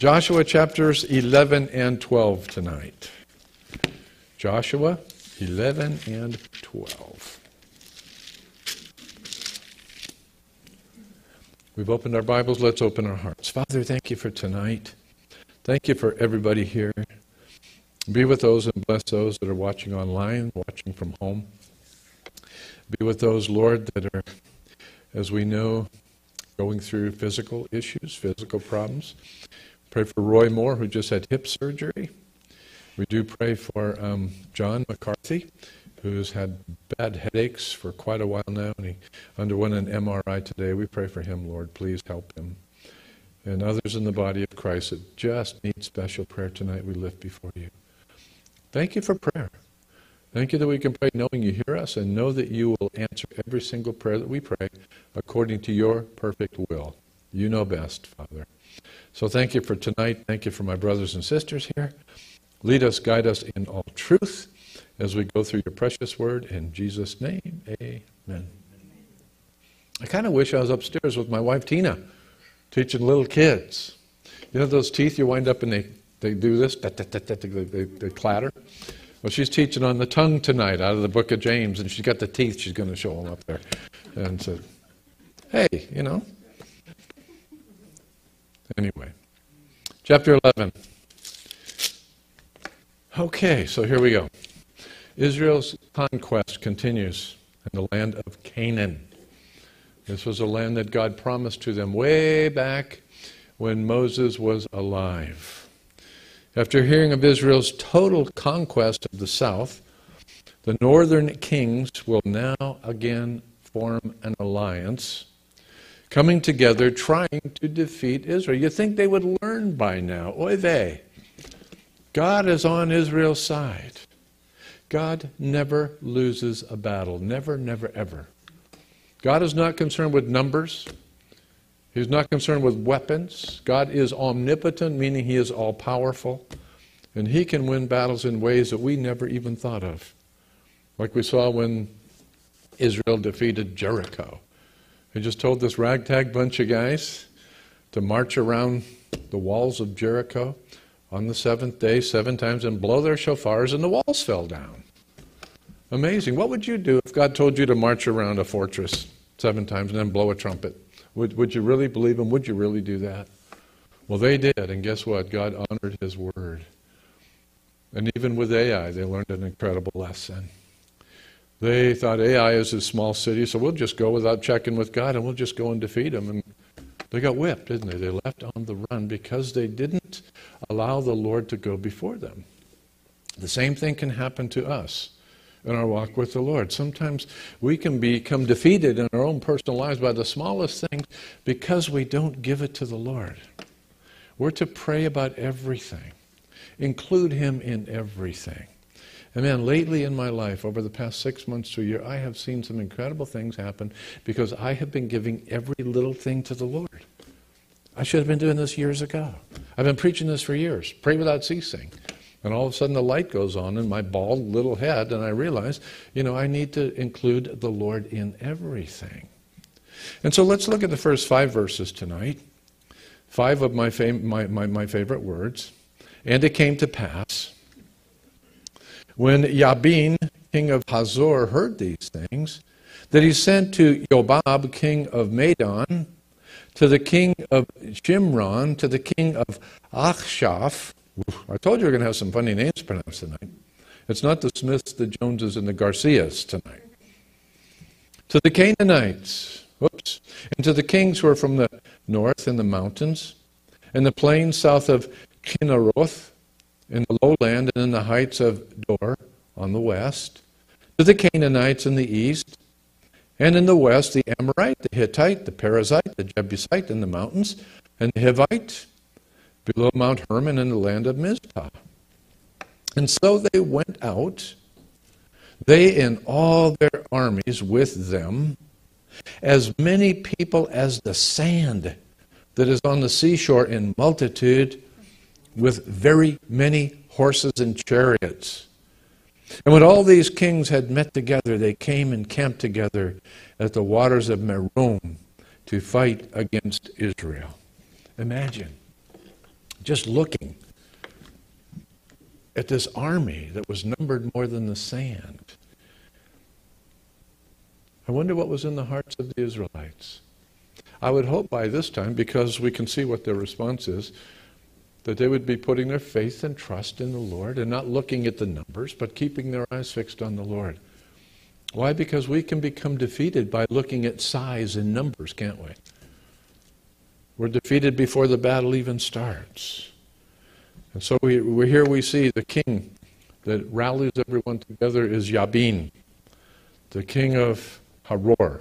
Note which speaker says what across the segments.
Speaker 1: Joshua chapters 11 and 12 tonight. Joshua 11 and 12. We've opened our Bibles. Let's open our hearts. Father, thank you for tonight. Thank you for everybody here. Be with those and bless those that are watching online, watching from home. Be with those, Lord, that are, as we know, going through physical issues, physical problems. Pray for Roy Moore, who just had hip surgery. We do pray for John McCarthy, who's had bad headaches for quite a while now, and he underwent an MRI today. We pray for him, Lord. Please help him. And others in the body of Christ that just need special prayer tonight, we lift before you. Thank you for prayer. Thank you that we can pray knowing you hear us and know that you will answer every single prayer that we pray according to your perfect will. You know best, Father. So thank you for tonight. Thank you for my brothers and sisters here. Lead us, guide us in all truth as we go through your precious word. In Jesus' name, amen. I kind of wish I was upstairs with my wife, Tina, teaching little kids. You know those teeth you wind up and they do this? They clatter. Well, she's teaching on the tongue tonight out of the book of James, and she's got the teeth. She's going to show them up there. And so, hey, you know. Anyway, chapter 11. Okay, so here we go. Israel's conquest continues in the land of Canaan. This was a land that God promised to them way back when Moses was alive. After hearing of Israel's total conquest of the south, the northern kings will now again form an alliance, coming together, trying to defeat Israel. You think they would learn by now. Oy vey. God is on Israel's side. God never loses a battle. Never, never, ever. God is not concerned with numbers. He's not concerned with weapons. God is omnipotent, meaning he is all-powerful. And he can win battles in ways that we never even thought of. Like we saw when Israel defeated Jericho. He just told this ragtag bunch of guys to march around the walls of Jericho on the seventh day 7 times and blow their shofars, and the walls fell down. Amazing. What would you do if God told you to march around a fortress 7 times and then blow a trumpet? Would you really believe him? Would you really do that? Well, they did, and guess what? God honored his word. And even with Ai, they learned an incredible lesson. They thought Ai is a small city, so we'll just go without checking with God, and we'll just go and defeat them. And they got whipped, didn't they? They left on the run because they didn't allow the Lord to go before them. The same thing can happen to us in our walk with the Lord. Sometimes we can become defeated in our own personal lives by the smallest things because we don't give it to the Lord. We're to pray about everything. Include him in everything. And man, lately in my life, over the past 6 months to a year, I have seen some incredible things happen because I have been giving every little thing to the Lord. I should have been doing this years ago. I've been preaching this for years. Pray without ceasing. And all of a sudden the light goes on in my bald little head, and I realize, I need to include the Lord in everything. And so let's look at the first 5 verses tonight. 5 of my favorite words. And it came to pass, when Jabin, king of Hazor, heard these things, that he sent to Jobab, king of Madon, to the king of Shimron, to the king of Achshaph. I told you we're going to have some funny names pronounced tonight. It's not the Smiths, the Joneses, and the Garcias tonight. To the Canaanites, and to the kings who are from the north in the mountains, and the plains south of Kinnaroth, in the lowland and in the heights of Dor on the west, to the Canaanites in the east, and in the west the Amorite, the Hittite, the Perizzite, the Jebusite in the mountains, and the Hivite below Mount Hermon in the land of Mizpah. And so they went out, they and all their armies with them, as many people as the sand that is on the seashore in multitude, with very many horses and chariots. And when all these kings had met together, they came and camped together at the waters of Merom to fight against Israel. Imagine. just looking at this army that was numbered more than the sand. I wonder what was in the hearts of the Israelites. I would hope by this time, because we can see what their response is, that they would be putting their faith and trust in the Lord and not looking at the numbers, but keeping their eyes fixed on the Lord. Why? Because we can become defeated by looking at size and numbers, can't we? We're defeated before the battle even starts. And so here we see the king that rallies everyone together is Yabin, the king of Hazor.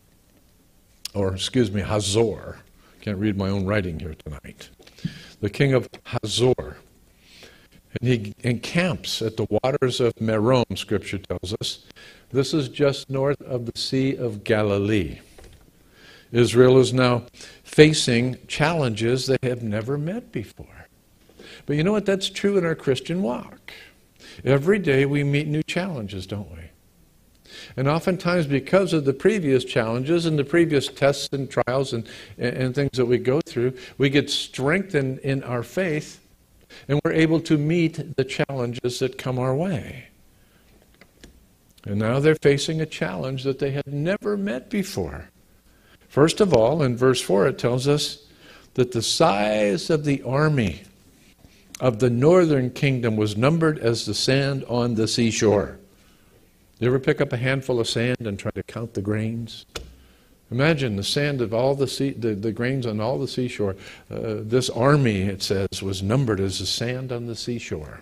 Speaker 1: Can't read my own writing here tonight. The king of Hazor. And he encamps at the waters of Merom, Scripture tells us. This is just north of the Sea of Galilee. Israel is now facing challenges they have never met before. But you know what? That's true in our Christian walk. Every day we meet new challenges, don't we? And oftentimes because of the previous challenges and the previous tests and trials and things that we go through, we get strengthened in our faith and we're able to meet the challenges that come our way. And now they're facing a challenge that they had never met before. First of all, in verse 4, it tells us that the size of the army of the northern kingdom was numbered as the sand on the seashore. You ever pick up a handful of sand and try to count the grains? Imagine the sand of all the grains on all the seashore. This army, it says, was numbered as the sand on the seashore.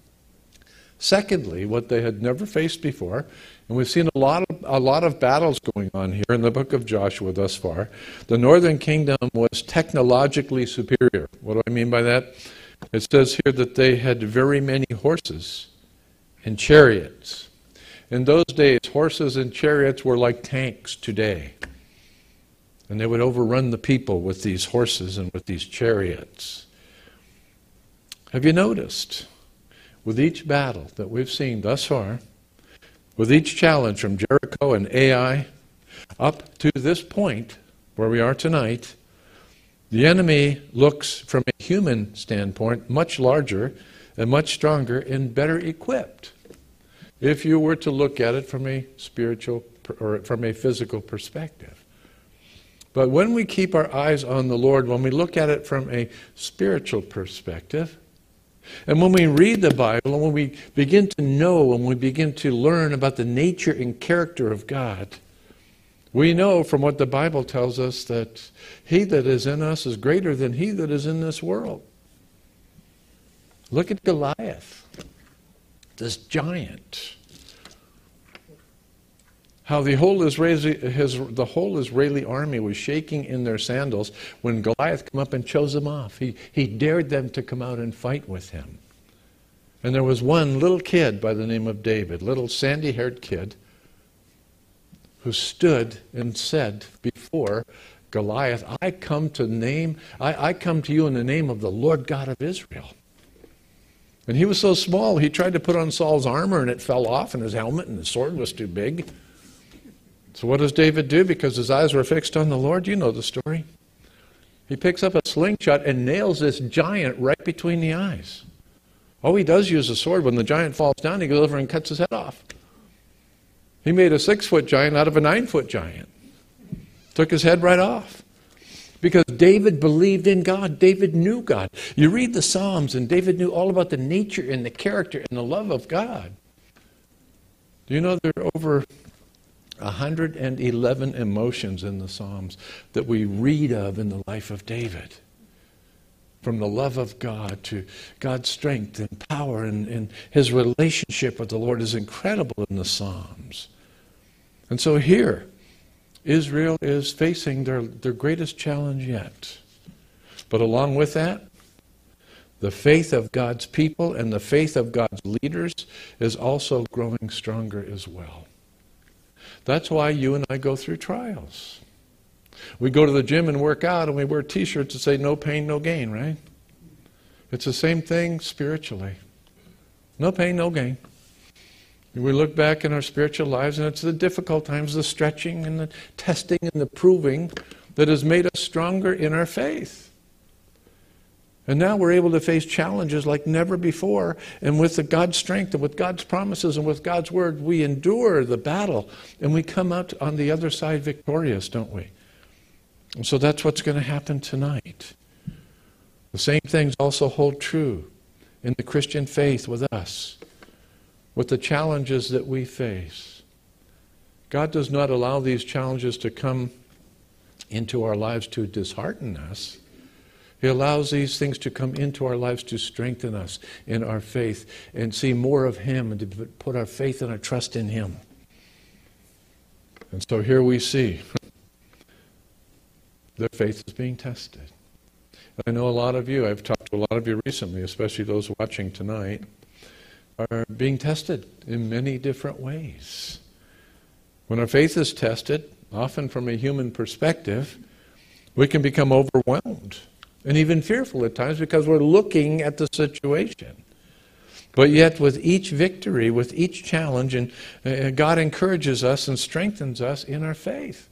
Speaker 1: Secondly, what they had never faced before, and we've seen a lot of battles going on here in the book of Joshua thus far, the northern kingdom was technologically superior. What do I mean by that? It says here that they had very many horses and chariots. In those days, horses and chariots were like tanks today. And they would overrun the people with these horses and with these chariots. Have you noticed, with each battle that we've seen thus far, with each challenge from Jericho and Ai up to this point where we are tonight, the enemy looks from a human standpoint much larger and much stronger and better equipped if you were to look at it from a spiritual or from a physical perspective. But when we keep our eyes on the Lord, when we look at it from a spiritual perspective, and when we read the Bible, and when we begin to know, and we begin to learn about the nature and character of God, we know from what the Bible tells us that he that is in us is greater than he that is in this world. Look at Goliath, this giant. How the whole Israeli army was shaking in their sandals when Goliath came up and chose them off. He dared them to come out and fight with him. And there was one little kid by the name of David, little sandy-haired kid, who stood and said before Goliath, I come to you in the name of the Lord God of Israel. And he was so small, he tried to put on Saul's armor and it fell off, and his helmet and his sword was too big. So what does David do? Because his eyes were fixed on the Lord. You know the story. He picks up a slingshot and nails this giant right between the eyes. Oh, he does use a sword. When the giant falls down, he goes over and cuts his head off. He made a 6-foot giant out of a 9-foot giant. Took his head right off. Because David believed in God. David knew God. You read the Psalms, and David knew all about the nature and the character and the love of God. Do you know there are over 111 emotions in the Psalms that we read of in the life of David? From the love of God to God's strength and power, and his relationship with the Lord is incredible in the Psalms. And so here, Israel is facing their greatest challenge yet. But along with that, the faith of God's people and the faith of God's leaders is also growing stronger as well. That's why you and I go through trials. We go to the gym and work out, and we wear t-shirts that say no pain, no gain, right? It's the same thing spiritually. No pain, no gain. We look back in our spiritual lives, and it's the difficult times, the stretching and the testing and the proving that has made us stronger in our faith. And now we're able to face challenges like never before. And with God's strength and with God's promises and with God's word, we endure the battle. And we come out on the other side victorious, don't we? And so that's what's going to happen tonight. The same things also hold true in the Christian faith with us, with the challenges that we face. God does not allow these challenges to come into our lives to dishearten us. He allows these things to come into our lives to strengthen us in our faith and see more of Him and to put our faith and our trust in Him. And so here we see their faith is being tested. I know a lot of you, I've talked to a lot of you recently, especially those watching tonight, are being tested in many different ways. When our faith is tested, often from a human perspective, we can become overwhelmed and even fearful at times because we're looking at the situation. But yet with each victory, with each challenge, and God encourages us and strengthens us in our faith.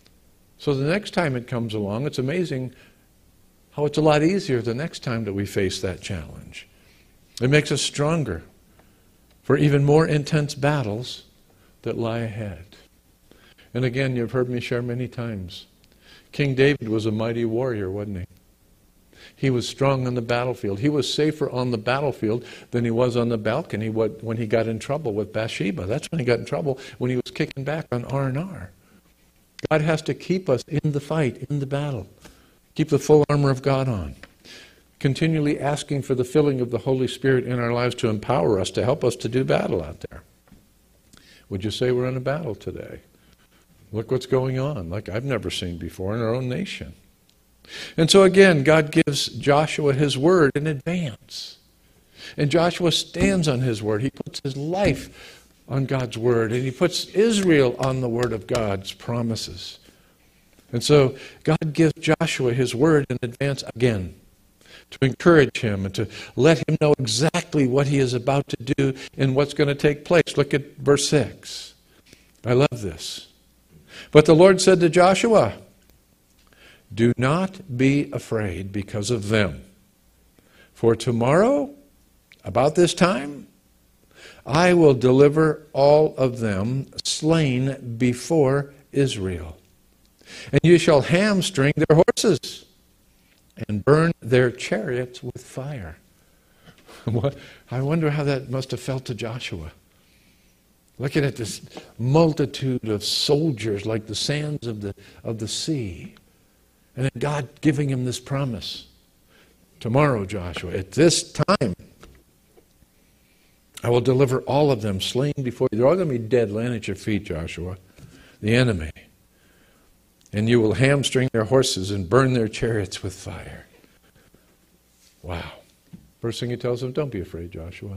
Speaker 1: So the next time it comes along, it's amazing how it's a lot easier the next time that we face that challenge. It makes us stronger for even more intense battles that lie ahead. And again, you've heard me share many times, King David was a mighty warrior, wasn't he? He was strong on the battlefield. He was safer on the battlefield than he was on the balcony when he got in trouble with Bathsheba. That's when he got in trouble, when he was kicking back on R&R. God has to keep us in the fight, in the battle. Keep the full armor of God on. Continually asking for the filling of the Holy Spirit in our lives to empower us, to help us to do battle out there. Would you say we're in a battle today? Look what's going on, like I've never seen before in our own nation. And so again, God gives Joshua his word in advance. And Joshua stands on his word. He puts his life on God's word. And he puts Israel on the word of God's promises. And so God gives Joshua his word in advance again to encourage him and to let him know exactly what he is about to do and what's going to take place. Look at verse 6. I love this. But the Lord said to Joshua, "Do not be afraid because of them. For tomorrow, about this time, I will deliver all of them slain before Israel. And you shall hamstring their horses and burn their chariots with fire." I wonder how that must have felt to Joshua. Looking at this multitude of soldiers like the sands of the sea. And then God giving him this promise. Tomorrow, Joshua, at this time, I will deliver all of them slain before you. They're all going to be dead, laying at your feet, Joshua, the enemy. And you will hamstring their horses and burn their chariots with fire. Wow. First thing he tells them, don't be afraid, Joshua.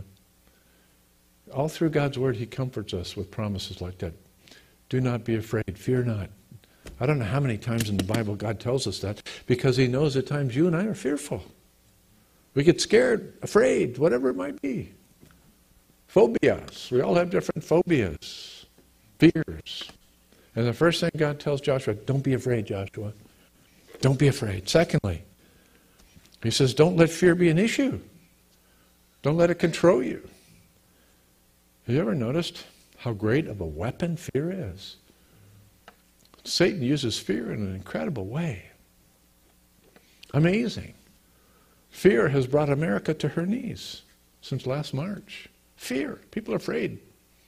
Speaker 1: All through God's word, he comforts us with promises like that. Do not be afraid. Fear not. I don't know how many times in the Bible God tells us that, because he knows at times you and I are fearful. We get scared, afraid, whatever it might be. Phobias. We all have different phobias, fears. And the first thing God tells Joshua, don't be afraid, Joshua. Don't be afraid. Secondly, he says, don't let fear be an issue. Don't let it control you. Have you ever noticed how great of a weapon fear is? Satan uses fear in an incredible way. Amazing. Fear has brought America to her knees since last March. Fear. People are afraid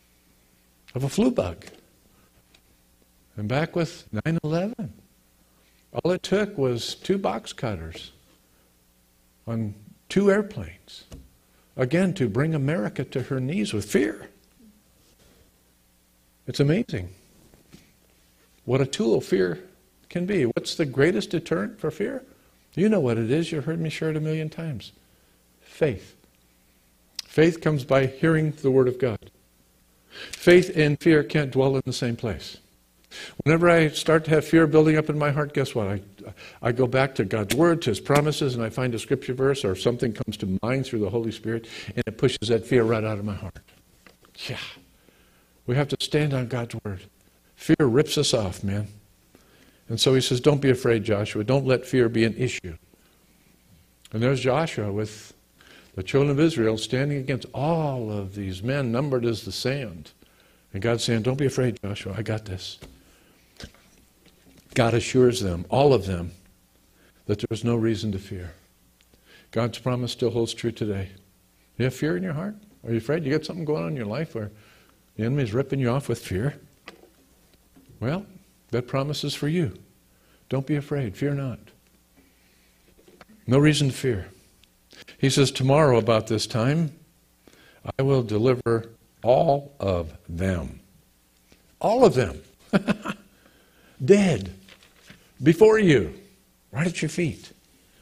Speaker 1: of a flu bug. And back with 9/11, all it took was 2 box cutters on 2 airplanes. Again, to bring America to her knees with fear. It's amazing what a tool fear can be. What's the greatest deterrent for fear? You know what it is. You've heard me share it a million times. Faith. Faith comes by hearing the Word of God. Faith and fear can't dwell in the same place. Whenever I start to have fear building up in my heart, guess what? I go back to God's Word, to His promises, and I find a scripture verse or something comes to mind through the Holy Spirit, and it pushes that fear right out of my heart. Yeah. We have to stand on God's Word. Fear rips us off, man. And so he says, don't be afraid, Joshua. Don't let fear be an issue. And there's Joshua with the children of Israel standing against all of these men numbered as the sand. And God's saying, don't be afraid, Joshua, I got this. God assures them, all of them, that there's no reason to fear. God's promise still holds true today. You have fear in your heart? Are you afraid? You got something going on in your life where the enemy is ripping you off with fear? Well, that promise is for you. Don't be afraid. Fear not. No reason to fear. He says, tomorrow about this time, I will deliver all of them. All of them. Dead. Before you. Right at your feet.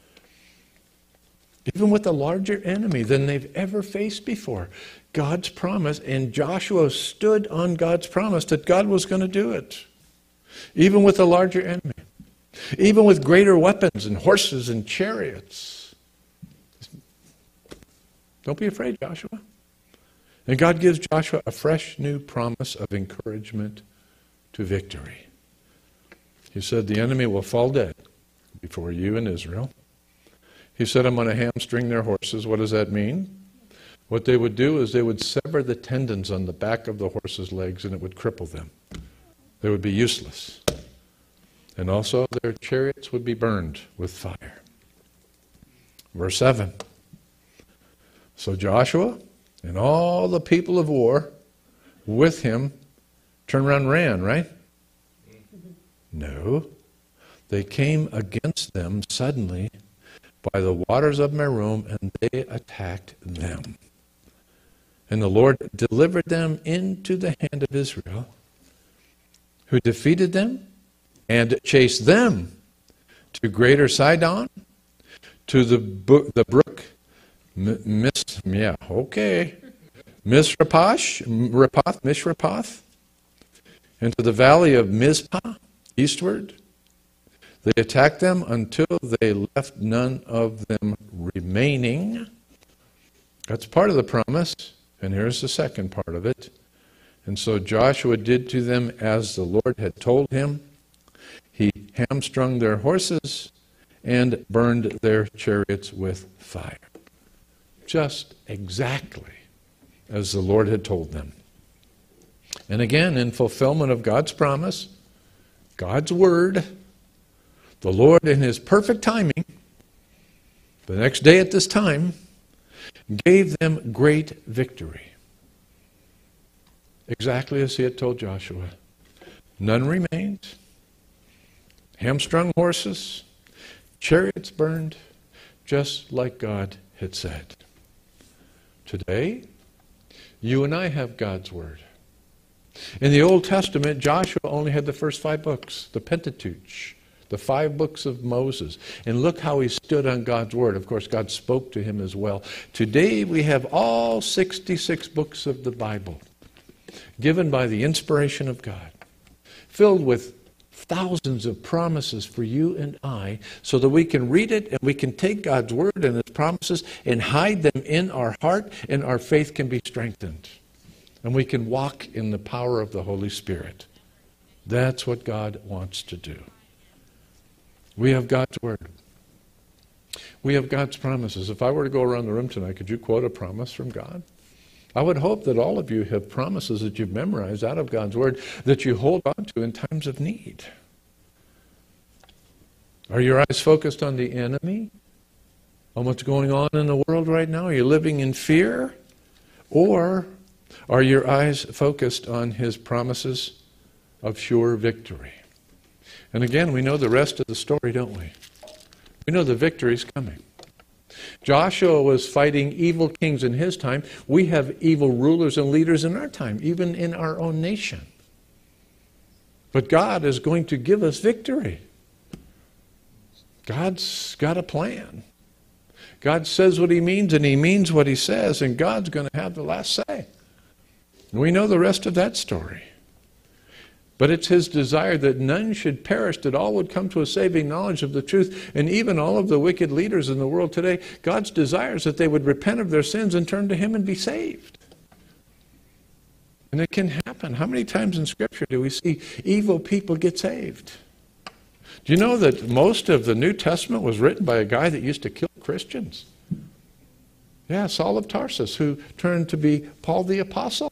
Speaker 1: Even with a larger enemy than they've ever faced before. God's promise, and Joshua stood on God's promise that God was going to do it. Even with a larger enemy. Even with greater weapons and horses and chariots. Don't be afraid, Joshua. And God gives Joshua a fresh new promise of encouragement to victory. He said, the enemy will fall dead before you and Israel. He said, I'm going to hamstring their horses. What does that mean? What they would do is they would sever the tendons on the back of the horse's legs and it would cripple them. They would be useless. And also their chariots would be burned with fire. Verse 7. So Joshua and all the people of war with him turned around and ran, right? No. They came against them suddenly by the waters of Merom, and they attacked them. And the Lord delivered them into the hand of Israel, who defeated them and chased them to Greater Sidon, to the brook Mishrapoth, and to the valley of Mizpah, eastward. They attacked them until they left none of them remaining. That's part of the promise. And here's the second part of it. And so Joshua did to them as the Lord had told him. He hamstrung their horses and burned their chariots with fire. Just exactly as the Lord had told them. And again, in fulfillment of God's promise, God's word, the Lord in his perfect timing, the next day at this time, gave them great victory. Exactly as he had told Joshua. None remained. Hamstrung horses, chariots burned, just like God had said. Today, you and I have God's word. In the Old Testament, Joshua only had the first 5 books, the Pentateuch, the 5 books of Moses. And look how he stood on God's word. Of course, God spoke to him as well. Today, we have all 66 books of the Bible, given by the inspiration of God, filled with thousands of promises for you and I, so that we can read it and we can take God's word and his promises and hide them in our heart, and our faith can be strengthened. And we can walk in the power of the Holy Spirit. That's what God wants to do. We have God's word. We have God's promises. If I were to go around the room tonight, could you quote a promise from God? I would hope that all of you have promises that you've memorized out of God's word that you hold on to in times of need. Are your eyes focused on the enemy? On what's going on in the world right now? Are you living in fear? Or are your eyes focused on his promises of sure victory? And again, we know the rest of the story, don't we? We know the victory's coming. Joshua was fighting evil kings in his time. We have evil rulers and leaders in our time, even in our own nation. But God is going to give us victory. God's got a plan. God says what he means, and he means what he says, and God's going to have the last say. And we know the rest of that story. But it's his desire that none should perish, that all would come to a saving knowledge of the truth. And even all of the wicked leaders in the world today, God's desire is that they would repent of their sins and turn to him and be saved. And it can happen. How many times in Scripture do we see evil people get saved? Do you know that most of the New Testament was written by a guy that used to kill Christians. Yeah, Saul of Tarsus, who turned to be Paul the Apostle.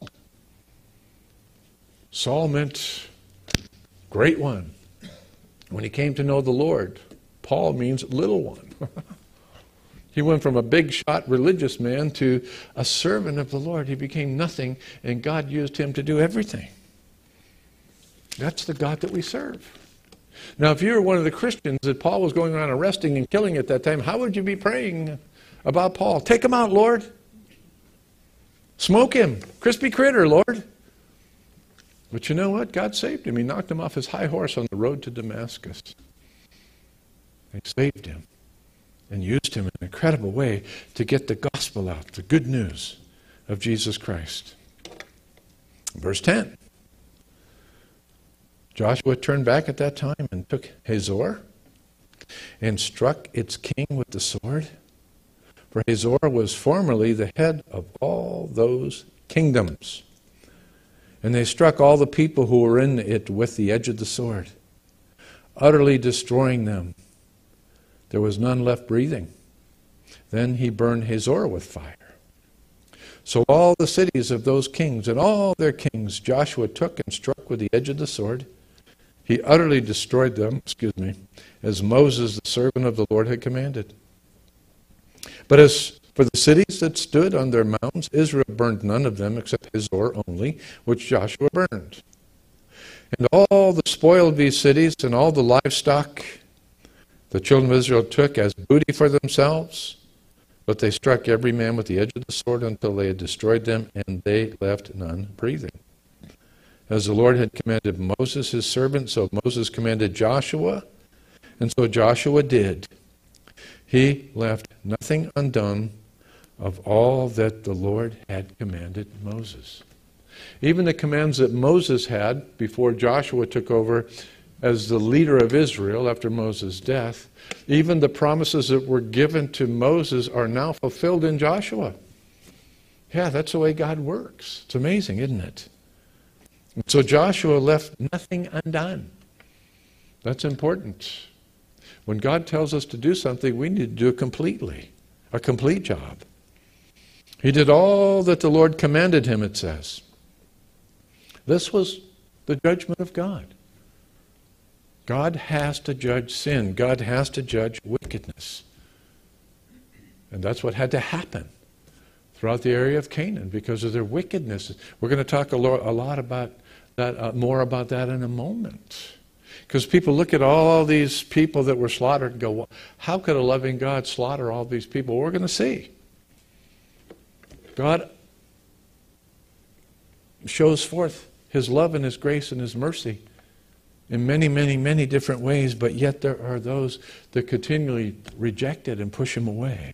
Speaker 1: Saul meant great one. When he came to know the Lord, Paul means little one. He went from a big shot religious man to a servant of the Lord. He became nothing, and God used him to do everything. That's the God that we serve. Now, if you were one of the Christians that Paul was going around arresting and killing at that time, how would you be praying about Paul? Take him out, Lord. Smoke him. Crispy critter, Lord. But you know what? God saved him. He knocked him off his high horse on the road to Damascus. He saved him and used him in an incredible way to get the gospel out, the good news of Jesus Christ. Verse 10. Joshua turned back at that time and took Hazor and struck its king with the sword. For Hazor was formerly the head of all those kingdoms. And they struck all the people who were in it with the edge of the sword, utterly destroying them. There was none left breathing. Then he burned Hazor with fire. So all the cities of those kings and all their kings Joshua took and struck with the edge of the sword. He utterly destroyed them, as Moses, the servant of the Lord, had commanded. But as for the cities that stood on their mountains, Israel burned none of them except Hazor only, which Joshua burned. And all the spoil of these cities and all the livestock the children of Israel took as booty for themselves, but they struck every man with the edge of the sword until they had destroyed them, and they left none breathing. As the Lord had commanded Moses his servant, so Moses commanded Joshua, and so Joshua did. He left nothing undone of all that the Lord had commanded Moses. Even the commands that Moses had before Joshua took over as the leader of Israel after Moses' death, even the promises that were given to Moses are now fulfilled in Joshua. Yeah, that's the way God works. It's amazing, isn't it? So Joshua left nothing undone. That's important. When God tells us to do something, we need to do it completely, a complete job. He did all that the Lord commanded him, it says. This was the judgment of God. God has to judge sin. God has to judge wickedness. And that's what had to happen throughout the area of Canaan because of their wickedness. We're going to talk a lot about that, more about that in a moment. Because people look at all these people that were slaughtered and go, well, how could a loving God slaughter all these people? We're going to see. God shows forth his love and his grace and his mercy in many, many, many different ways, but yet there are those that continually reject it and push him away.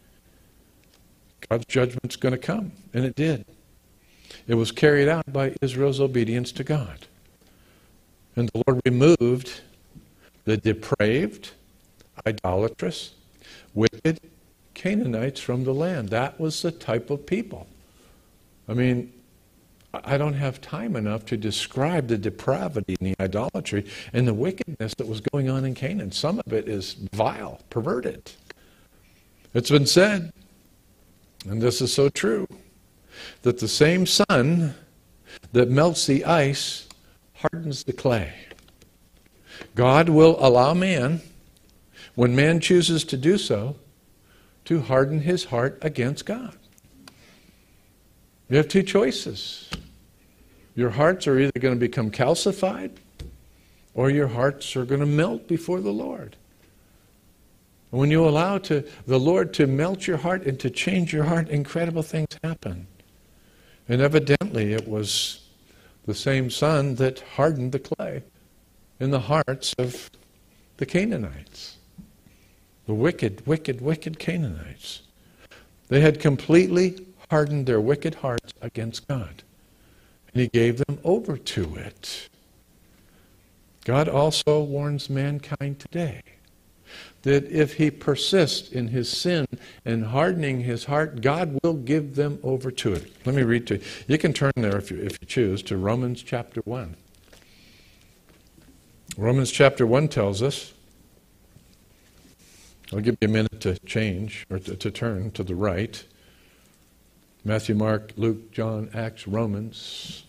Speaker 1: God's judgment's going to come, and it did. It was carried out by Israel's obedience to God. And the Lord removed the depraved, idolatrous, wicked Canaanites from the land. That was the type of people. I mean, I don't have time enough to describe the depravity and the idolatry and the wickedness that was going on in Canaan. Some of it is vile, perverted. It's been said, and this is so true, that the same sun that melts the ice hardens the clay. God will allow man, when man chooses to do so, to harden his heart against God. You have two choices. Your hearts are either going to become calcified or your hearts are going to melt before the Lord. When you allow the Lord to melt your heart and to change your heart, incredible things happen. And evidently it was the same sun that hardened the clay in the hearts of the Canaanites. The wicked, wicked, wicked Canaanites. They had completely hardened their wicked hearts against God. And he gave them over to it. God also warns mankind today that if he persists in his sin and hardening his heart, God will give them over to it. Let me read to you. You can turn there if you choose to Romans chapter 1. Romans chapter 1 tells us I'll give you a minute to change, or to turn to the right. Matthew, Mark, Luke, John, Acts, Romans,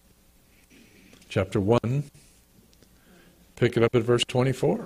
Speaker 1: chapter 1. Pick it up at verse 24.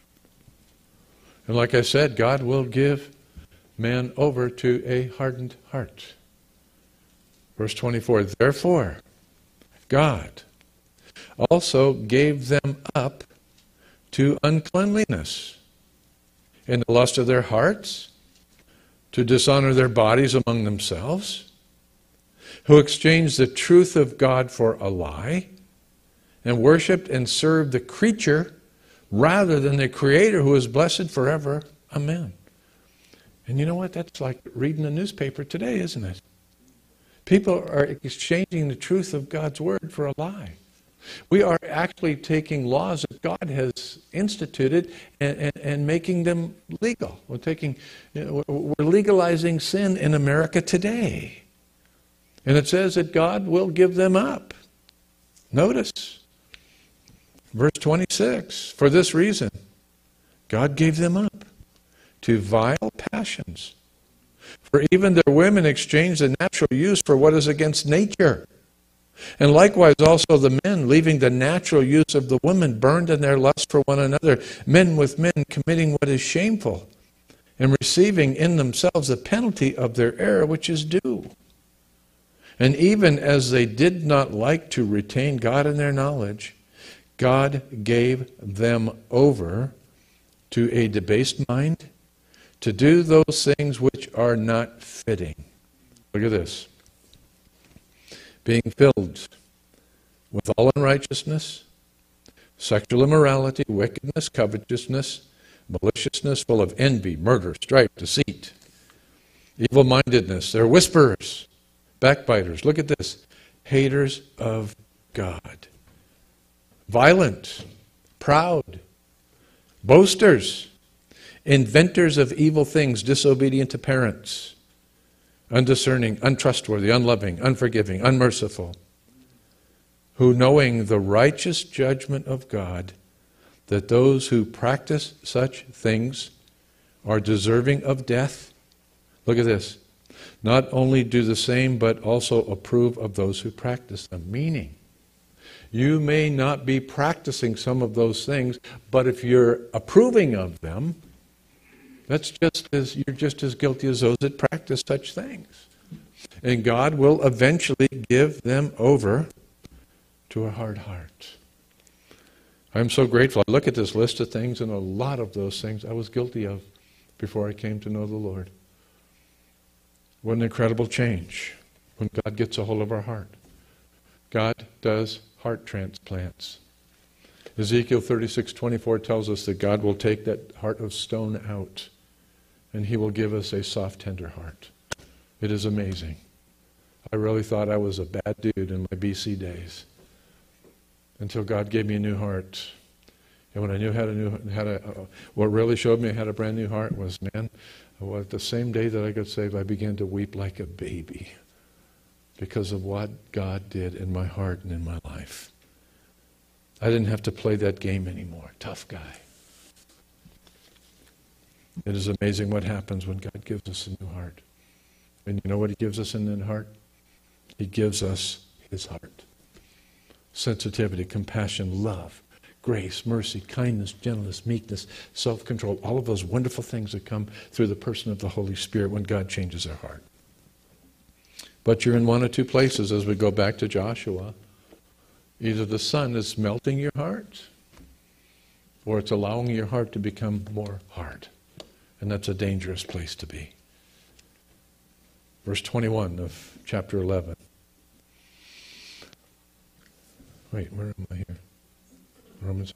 Speaker 1: And like I said, God will give man over to a hardened heart. Verse 24, therefore, God also gave them up to uncleanliness in the lust of their hearts, to dishonor their bodies among themselves, who exchanged the truth of God for a lie, and worshipped and served the creature rather than the Creator, who is blessed forever. Amen. And you know what? That's like reading a newspaper today, isn't it? People are exchanging the truth of God's Word for a lie. We are actually taking laws that God has instituted and making them legal. We're legalizing sin in America today. And it says that God will give them up. Notice, verse 26, for this reason, God gave them up to vile passions. For even their women exchanged the natural use for what is against nature. And likewise also the men, leaving the natural use of the woman, burned in their lust for one another, men with men committing what is shameful, and receiving in themselves the penalty of their error which is due. And even as they did not like to retain God in their knowledge, God gave them over to a debased mind, to do those things which are not fitting. Look at this. Being filled with all unrighteousness, sexual immorality, wickedness, covetousness, maliciousness, full of envy, murder, strife, deceit, evil-mindedness. They're whisperers, backbiters. Look at this. Haters of God. Violent, proud, boasters, inventors of evil things, disobedient to parents, undiscerning, untrustworthy, unloving, unforgiving, unmerciful, who knowing the righteous judgment of God, that those who practice such things are deserving of death. Look at this. Not only do the same, but also approve of those who practice them. Meaning, you may not be practicing some of those things, but if you're approving of them, you're just as guilty as those that practice such things. And God will eventually give them over to a hard heart. I'm so grateful. I look at this list of things, and a lot of those things I was guilty of before I came to know the Lord. What an incredible change when God gets a hold of our heart. God does heart transplants. Ezekiel 36:24 tells us that God will take that heart of stone out, and He will give us a soft, tender heart. It is amazing. I really thought I was a bad dude in my BC days until God gave me a new heart. And when I knew what really showed me I had a brand new heart was, the same day that I got saved, I began to weep like a baby because of what God did in my heart and in my life. I didn't have to play that game anymore. Tough guy. It is amazing what happens when God gives us a new heart. And you know what He gives us in that heart? He gives us His heart. Sensitivity, compassion, love, grace, mercy, kindness, gentleness, meekness, self-control, all of those wonderful things that come through the person of the Holy Spirit when God changes our heart. But you're in one of two places as we go back to Joshua. Either the sun is melting your heart, or it's allowing your heart to become more hard. And that's a dangerous place to be. Verse 21 of chapter 11. Wait, where am I here? Romans.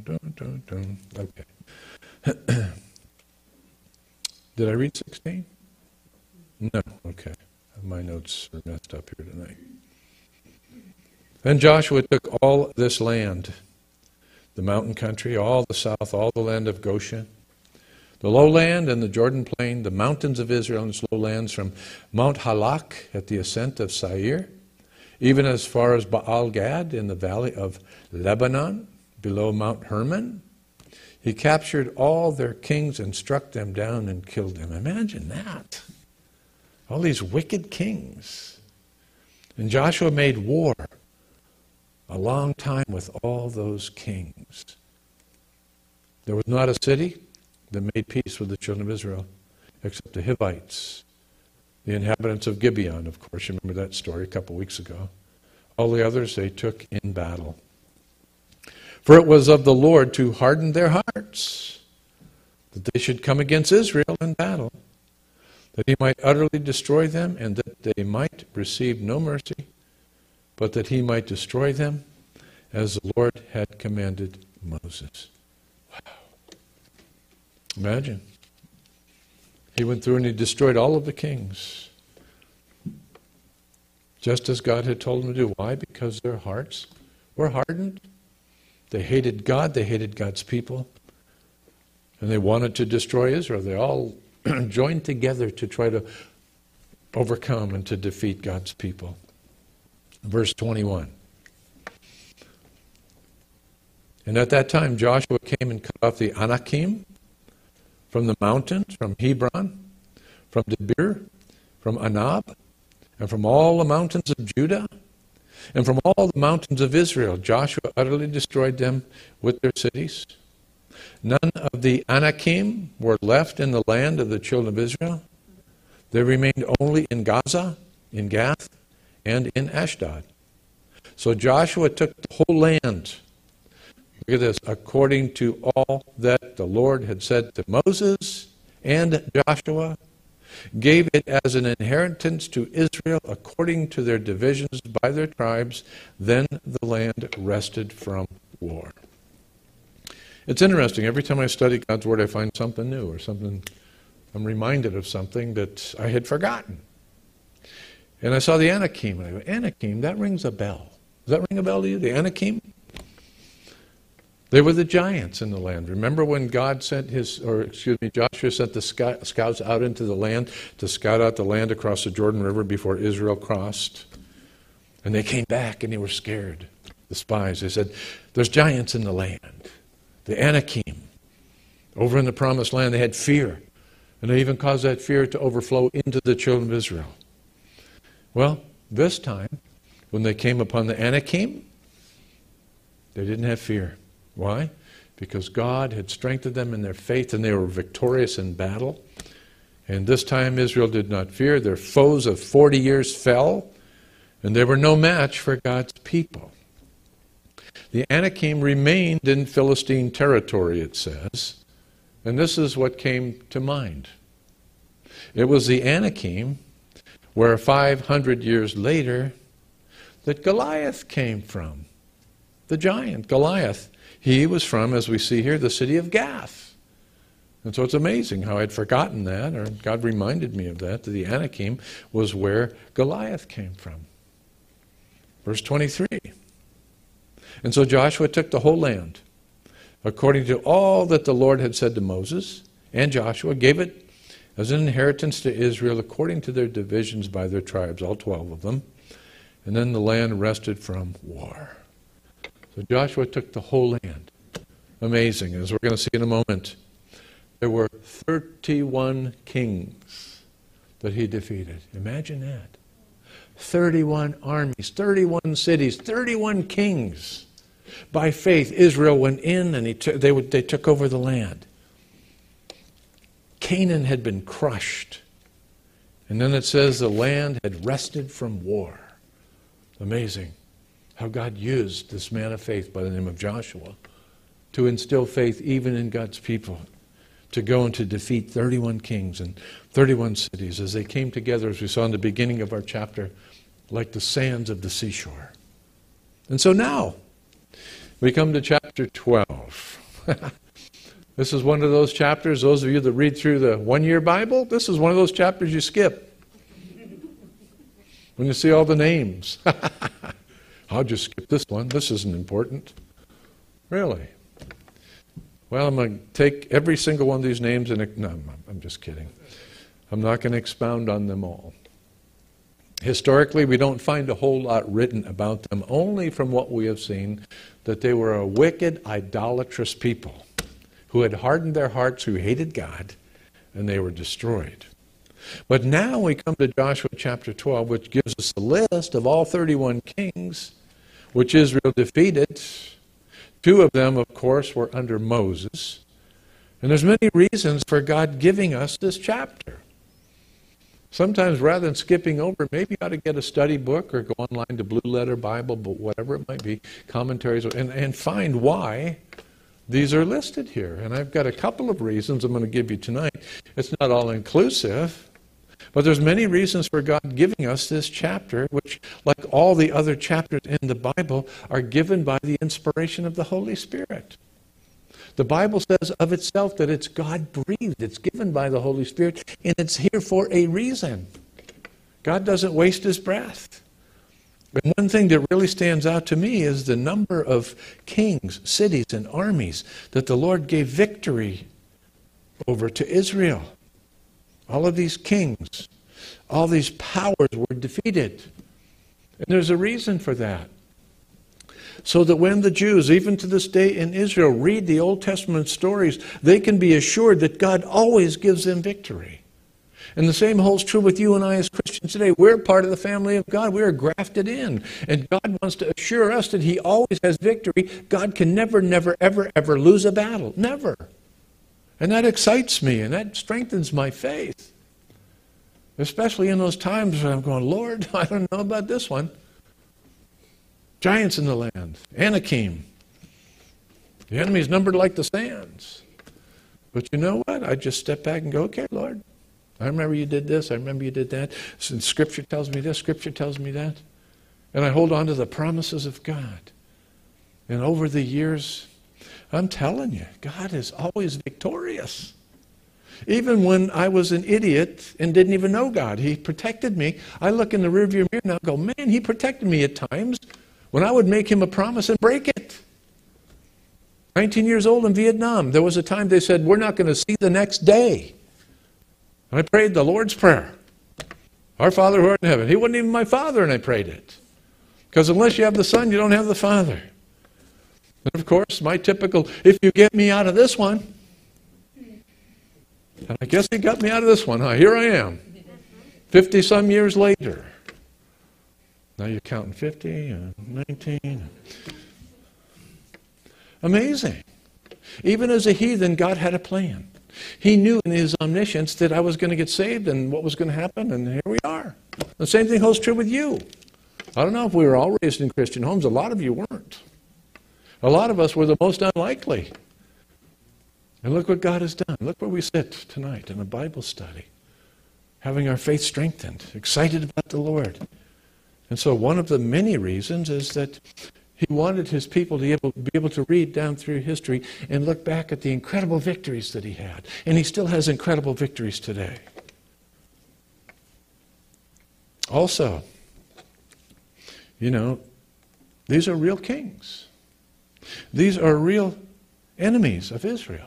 Speaker 1: Okay. Did I read 16? No. Okay. My notes are messed up here tonight. Then Joshua took all this land, the mountain country, all the south, all the land of Goshen, the lowland and the Jordan plain, the mountains of Israel and its lowlands, from Mount Halak at the ascent of Seir, even as far as Baal Gad in the valley of Lebanon, below Mount Hermon. He captured all their kings and struck them down and killed them. Imagine that. All these wicked kings. And Joshua made war a long time with all those kings. There was not a city that made peace with the children of Israel except the Hivites, the inhabitants of Gibeon, of course. You remember that story a couple weeks ago. All the others they took in battle. For it was of the Lord to harden their hearts, that they should come against Israel in battle, that he might utterly destroy them, and that they might receive no mercy, but that he might destroy them, as the Lord had commanded Moses. Wow. Imagine. He went through and he destroyed all of the kings, just as God had told him to do. Why? Because their hearts were hardened. They hated God, they hated God's people, and they wanted to destroy Israel. They all joined together to try to overcome and to defeat God's people. Verse 21. And at that time Joshua came and cut off the Anakim from the mountains, from Hebron, from Debir, from Anab, and from all the mountains of Judah, and from all the mountains of Israel. Joshua utterly destroyed them with their cities. None of the Anakim were left in the land of the children of Israel. They remained only in Gaza, in Gath, and in Ashdod. So Joshua took the whole land. Look at this. According to all that the Lord had said to Moses and Joshua, gave it as an inheritance to Israel according to their divisions by their tribes. Then the land rested from war. It's interesting. Every time I study God's Word, I find something new or something. I'm reminded of something that I had forgotten. And I saw the Anakim, and I go, Anakim, that rings a bell. Does that ring a bell to you, the Anakim? They were the giants in the land. Remember when Joshua sent the scouts out into the land to scout out the land across the Jordan River before Israel crossed? And they came back and they were scared, the spies. They said, there's giants in the land. The Anakim. Over in the promised land, they had fear. And they even caused that fear to overflow into the children of Israel. Well, this time, when they came upon the Anakim, they didn't have fear. Why? Because God had strengthened them in their faith and they were victorious in battle. And this time Israel did not fear. Their foes of 40 years fell, and they were no match for God's people. The Anakim remained in Philistine territory, it says, and this is what came to mind. It was the Anakim where 500 years later that Goliath came from. The giant, Goliath. He was from, as we see here, the city of Gath. And so it's amazing how I'd forgotten that, or God reminded me of that the Anakim was where Goliath came from. Verse 23. And so Joshua took the whole land, according to all that the Lord had said to Moses, and Joshua gave it as an inheritance to Israel according to their divisions by their tribes, all 12 of them. And then the land rested from war. So Joshua took the whole land. Amazing. As we're going to see in a moment, there were 31 kings that he defeated. Imagine that. 31 armies, 31 cities, 31 kings. By faith, Israel went in and they took over the land. Canaan had been crushed. And then it says the land had rested from war. Amazing how God used this man of faith by the name of Joshua to instill faith even in God's people, to go and to defeat 31 kings and 31 cities as they came together, as we saw in the beginning of our chapter, like the sands of the seashore. And so now, we come to chapter 12. This is one of those chapters, those of you that read through the one-year Bible, this is one of those chapters you skip. When you see all the names. I'll just skip this one. This isn't important. Really? Well, I'm going to take every single one of these names and... No, I'm just kidding. I'm not going to expound on them all. Historically, we don't find a whole lot written about them, only from what we have seen, that they were a wicked, idolatrous people who had hardened their hearts, who hated God, and they were destroyed. But now we come to Joshua chapter 12, which gives us a list of all 31 kings which Israel defeated. 2 of them, of course, were under Moses. And there's many reasons for God giving us this chapter. Sometimes rather than skipping over, maybe you ought to get a study book or go online to Blue Letter Bible, whatever it might be, commentaries, and find why these are listed here. And I've got a couple of reasons I'm going to give you tonight. It's not all inclusive, but there's many reasons for God giving us this chapter, which, like all the other chapters in the Bible, are given by the inspiration of the Holy Spirit. The Bible says of itself that it's God-breathed. It's given by the Holy Spirit, and it's here for a reason. God doesn't waste his breath. And one thing that really stands out to me is the number of kings, cities, and armies that the Lord gave victory over to Israel. All of these kings, all these powers were defeated. And there's a reason for that. So that when the Jews, even to this day in Israel, read the Old Testament stories, they can be assured that God always gives them victory. And the same holds true with you and I as Christians today. We're part of the family of God. We are grafted in. And God wants to assure us that he always has victory. God can never, never, ever, ever lose a battle. Never. And that excites me, and that strengthens my faith. Especially in those times when I'm going, Lord, I don't know about this one. Giants in the land, Anakim. The enemy's numbered like the sands. But you know what? I just step back and go, okay, Lord, I remember you did this, I remember you did that. Scripture tells me this, Scripture tells me that. And I hold on to the promises of God. And over the years, I'm telling you, God is always victorious. Even when I was an idiot and didn't even know God, he protected me. I look in the rearview mirror now and go, man, he protected me at times when I would make him a promise and break it. 19 years old in Vietnam, there was a time they said, we're not going to see the next day. And I prayed the Lord's Prayer. Our Father who art in heaven. He wasn't even my father, and I prayed it. Because unless you have the Son, you don't have the Father. And of course, my typical, if you get me out of this one. And I guess he got me out of this one, huh? Here I am. 50-some years later. Now you're counting 50, 19. Amazing. Even as a heathen, God had a plan. He knew in his omniscience that I was going to get saved and what was going to happen, and here we are. The same thing holds true with you. I don't know if we were all raised in Christian homes. A lot of you weren't. A lot of us were the most unlikely. And look what God has done. Look where we sit tonight in a Bible study, having our faith strengthened, excited about the Lord. And so one of the many reasons is that he wanted his people to be able to read down through history and look back at the incredible victories that he had. And he still has incredible victories today. Also, these are real kings. These are real enemies of Israel.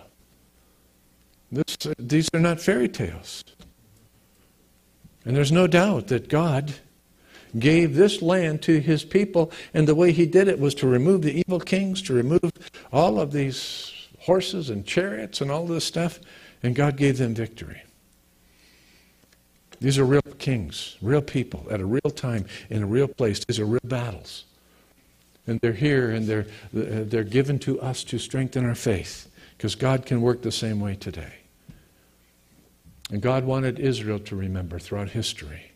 Speaker 1: These are not fairy tales. And there's no doubt that God gave this land to his people, and the way he did it was to remove the evil kings, to remove all of these horses and chariots and all this stuff, and God gave them victory. These are real kings, real people, at a real time, in a real place. These are real battles. And they're here, and they're given to us to strengthen our faith, because God can work the same way today. And God wanted Israel to remember throughout history.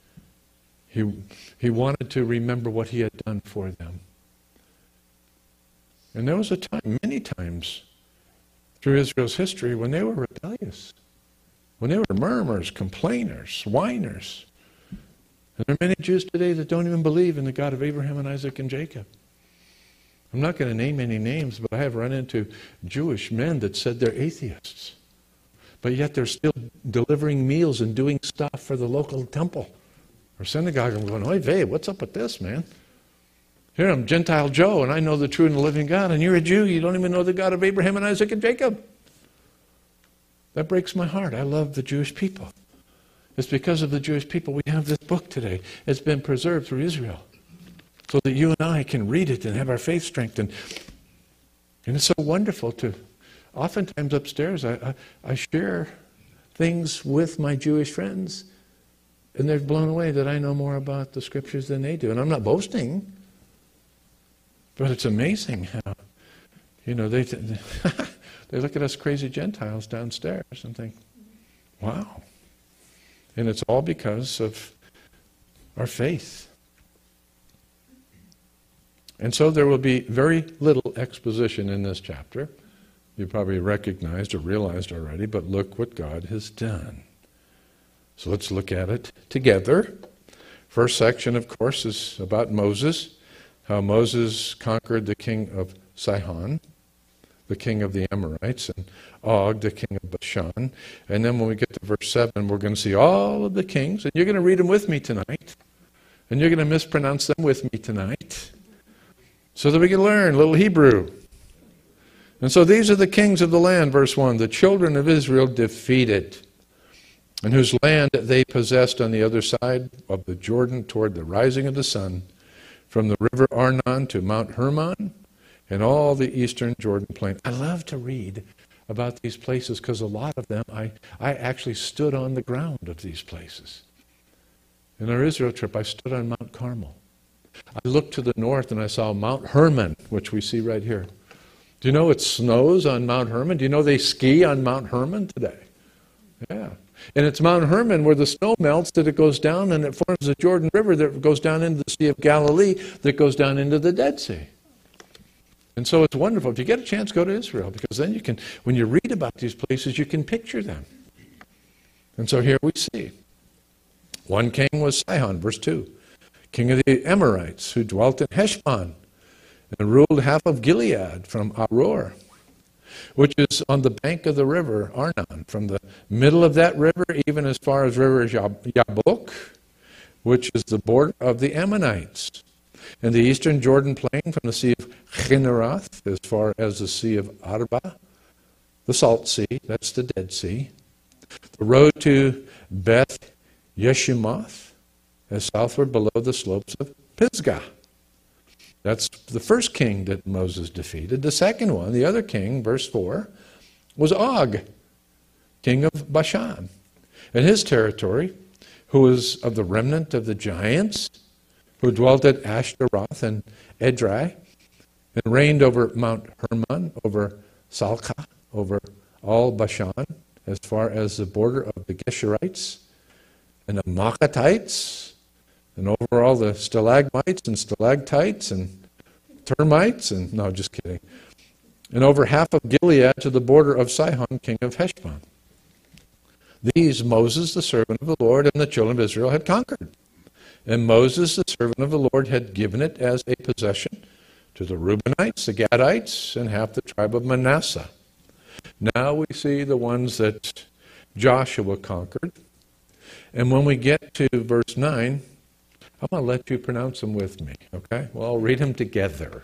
Speaker 1: He wanted to remember what he had done for them. And there was a time, many times, through Israel's history when they were rebellious, when they were murmurers, complainers, whiners. And there are many Jews today that don't even believe in the God of Abraham and Isaac and Jacob. I'm not going to name any names, but I have run into Jewish men that said they're atheists. But yet they're still delivering meals and doing stuff for the local temple or synagogue. I'm going, oy vey, what's up with this, man? Here I'm Gentile Joe, and I know the true and the living God, and you're a Jew. You don't even know the God of Abraham and Isaac and Jacob. That breaks my heart. I love the Jewish people. It's because of the Jewish people we have this book today. It's been preserved through Israel so that you and I can read it and have our faith strengthened. And it's so wonderful to oftentimes upstairs I share things with my Jewish friends, and they're blown away that I know more about the Scriptures than they do. And I'm not boasting, but it's amazing how, they look at us crazy Gentiles downstairs and think, wow. And it's all because of our faith. And so there will be very little exposition in this chapter. You probably recognized or realized already, but look what God has done. So let's look at it together. First section, of course, is about Moses, how Moses conquered the king of Sihon, the king of the Amorites, and Og, the king of Bashan. And then when we get to verse 7, we're going to see all of the kings, and you're going to read them with me tonight, and you're going to mispronounce them with me tonight, so that we can learn a little Hebrew. And so these are the kings of the land, verse 1, the children of Israel defeated, and whose land they possessed on the other side of the Jordan toward the rising of the sun, from the river Arnon to Mount Hermon, and all the eastern Jordan plain. I love to read about these places because a lot of them, I actually stood on the ground of these places. In our Israel trip, I stood on Mount Carmel. I looked to the north and I saw Mount Hermon, which we see right here. Do you know it snows on Mount Hermon? Do you know they ski on Mount Hermon today? Yeah. And it's Mount Hermon where the snow melts that it goes down and it forms the Jordan River that goes down into the Sea of Galilee that goes down into the Dead Sea. And so it's wonderful. If you get a chance, go to Israel, because then you can, when you read about these places, you can picture them. And so here we see. One king was Sihon, verse 2, king of the Amorites, who dwelt in Heshbon and ruled half of Gilead from Aror, which is on the bank of the river Arnon, from the middle of that river, even as far as river Yabok, which is the border of the Ammonites, and the eastern Jordan plain from the Sea of Chinneroth as far as the Sea of Arba, the Salt Sea, that's the Dead Sea, the road to Beth Yeshimoth, as southward below the slopes of Pisgah. That's the first king that Moses defeated. The second one, the other king, verse 4, was Og, king of Bashan. And his territory, who was of the remnant of the giants, who dwelt at Ashtaroth and Edrei, and reigned over Mount Hermon, over Salcah, over all Bashan, as far as the border of the Geshurites and the Maachatites, and over all the stalagmites and stalactites and termites, and no, just kidding. And over half of Gilead to the border of Sihon, king of Heshbon. These Moses, the servant of the Lord, and the children of Israel had conquered. And Moses, the servant of the Lord, had given it as a possession to the Reubenites, the Gadites, and half the tribe of Manasseh. Now we see the ones that Joshua conquered. And when we get to verse 9, I'm going to let you pronounce them with me, okay? Well, I'll read them together.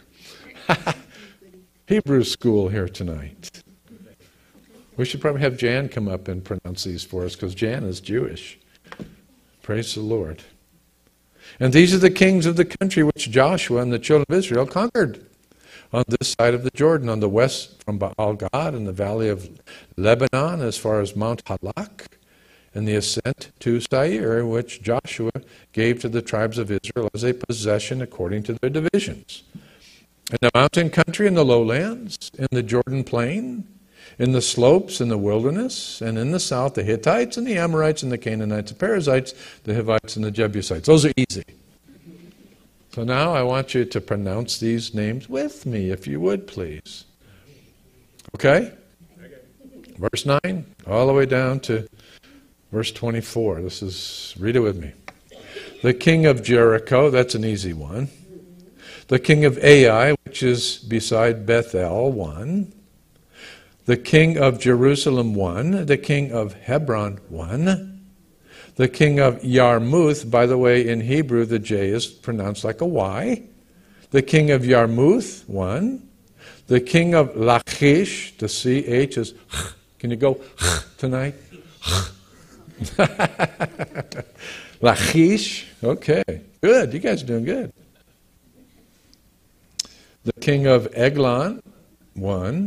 Speaker 1: Hebrew school here tonight. We should probably have Jan come up and pronounce these for us, because Jan is Jewish. Praise the Lord. And these are the kings of the country which Joshua and the children of Israel conquered on this side of the Jordan, on the west from Baal-Gad in the valley of Lebanon as far as Mount Halak, and the ascent to Seir, which Joshua gave to the tribes of Israel as a possession according to their divisions. In the mountain country, in the lowlands, in the Jordan plain, in the slopes, in the wilderness, and in the south, the Hittites and the Amorites and the Canaanites, the Perizzites, the Hivites and the Jebusites. Those are easy. So now I want you to pronounce these names with me, if you would, please. Okay? Verse 9, all the way down to verse 24. Read it with me. The king of Jericho, that's an easy one. The king of Ai, which is beside Bethel, 1. The king of Jerusalem, 1. The king of Hebron, 1. The king of Yarmuth, by the way, in Hebrew, the J is pronounced like a Y. The king of Yarmuth, 1. The king of Lachish, the CH is, can you go tonight? Lachish, okay, good, you guys are doing good. The king of Eglon, 1.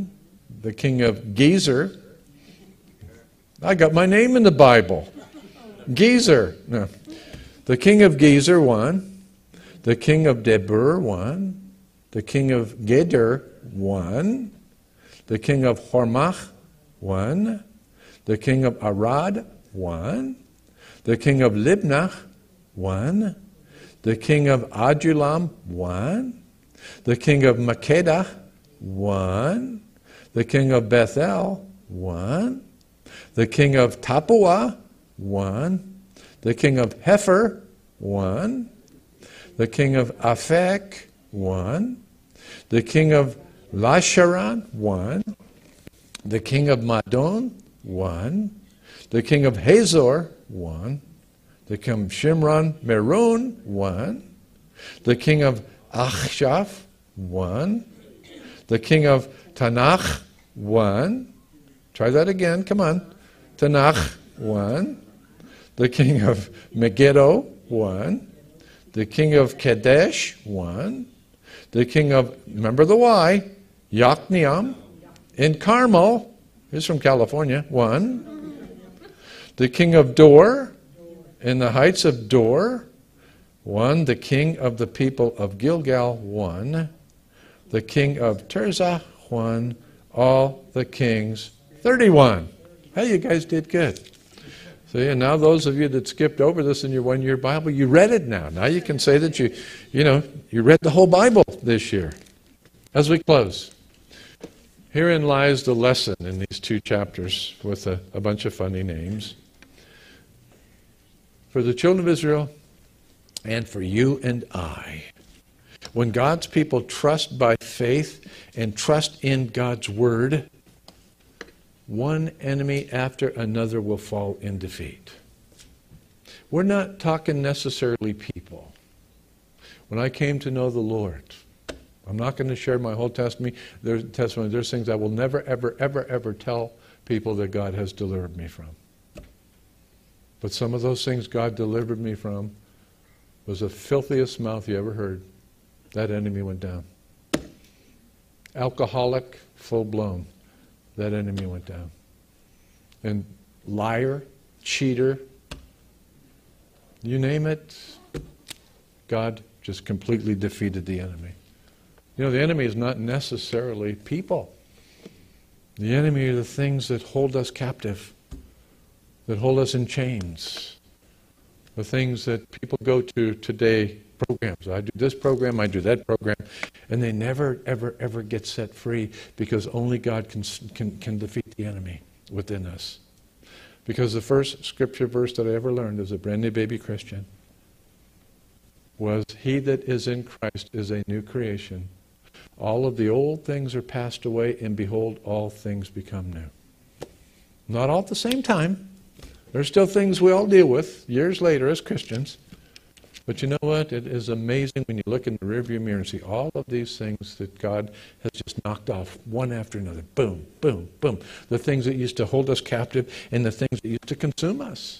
Speaker 1: The king of Gezer. I got my name in the Bible. Gezer. No. The king of Gezer, one. The king of Debir, one. The king of Geder, one. The king of Hormach, one. The king of Arad, one. The king of Libnah, one. The king of Adullam, one. The king of Makkedah, one. The king of Bethel, one. The king of Tappuah, one. The king of Hepher, one. The king of Aphek, one. The king of Lasharon, one. The king of Madon, one. The king of Hazor, one. The king of Shimron Meron, one. The king of Achshaph, one. The king of Tanakh, one. Try that again, come on. Tanakh, one. The king of Megiddo, one. The king of Kadesh, one. The king of, remember the Y, Yokneam in Carmel, he's from California, one. The king of Dor in the heights of Dor, one. The king of the people of Gilgal, one. The king of Tirzah, one. All the kings, 31. Hey, you guys did good. See, and now those of you that skipped over this in your one-year Bible, you read it now. Now you can say that you read the whole Bible this year. As we close, herein lies the lesson in these two chapters with a bunch of funny names. For the children of Israel and for you and I, when God's people trust by faith and trust in God's word, one enemy after another will fall in defeat. We're not talking necessarily people. When I came to know the Lord, I'm not going to share my whole testimony. There's things I will never, ever, ever, ever tell people that God has delivered me from. But some of those things God delivered me from was the filthiest mouth you ever heard. That enemy went down. Alcoholic, full-blown. That enemy went down. And liar, cheater, you name it, God just completely defeated the enemy. The enemy is not necessarily people. The enemy are the things that hold us captive, that hold us in chains. The things that people go to today, programs. I do this program, I do that program, and they never, ever, ever get set free because only God can defeat the enemy within us. Because the first scripture verse that I ever learned as a brand new baby Christian was, "He that is in Christ is a new creation. All of the old things are passed away, and behold, all things become new." Not all at the same time. There's still things we all deal with years later as Christians. But you know what? It is amazing when you look in the rearview mirror and see all of these things that God has just knocked off one after another. Boom, boom, boom. The things that used to hold us captive and the things that used to consume us.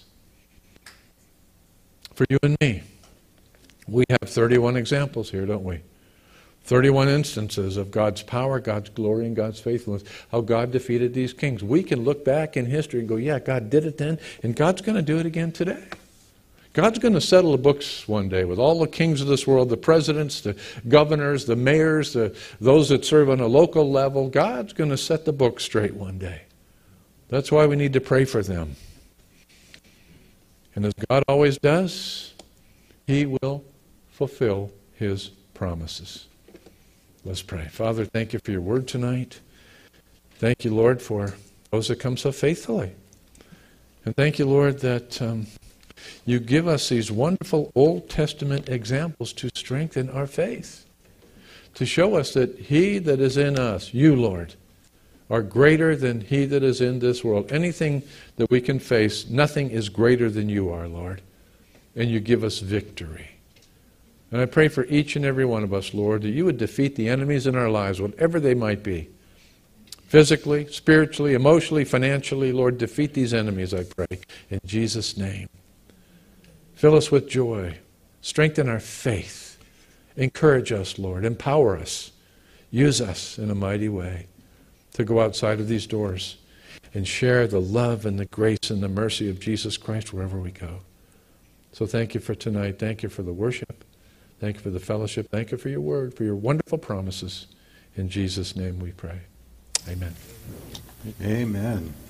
Speaker 1: For you and me, we have 31 examples here, don't we? 31 instances of God's power, God's glory, and God's faithfulness. How God defeated these kings. We can look back in history and go, yeah, God did it then, and God's going to do it again today. God's going to settle the books one day with all the kings of this world, the presidents, the governors, the mayors, those that serve on a local level. God's going to set the books straight one day. That's why we need to pray for them. And as God always does, He will fulfill His promises. Let's pray. Father, thank you for your word tonight. Thank you, Lord, for those that come so faithfully. And thank you, Lord, that you give us these wonderful Old Testament examples to strengthen our faith, to show us that He that is in us, you, Lord, are greater than he that is in this world. Anything that we can face, nothing is greater than you are, Lord. And you give us victory. And I pray for each and every one of us, Lord, that you would defeat the enemies in our lives, whatever they might be. Physically, spiritually, emotionally, financially, Lord, defeat these enemies, I pray, in Jesus' name. Fill us with joy. Strengthen our faith. Encourage us, Lord. Empower us. Use us in a mighty way to go outside of these doors and share the love and the grace and the mercy of Jesus Christ wherever we go. So thank you for tonight. Thank you for the worship. Thank you for the fellowship. Thank you for your word, for your wonderful promises. In Jesus' name we pray. Amen.
Speaker 2: Amen.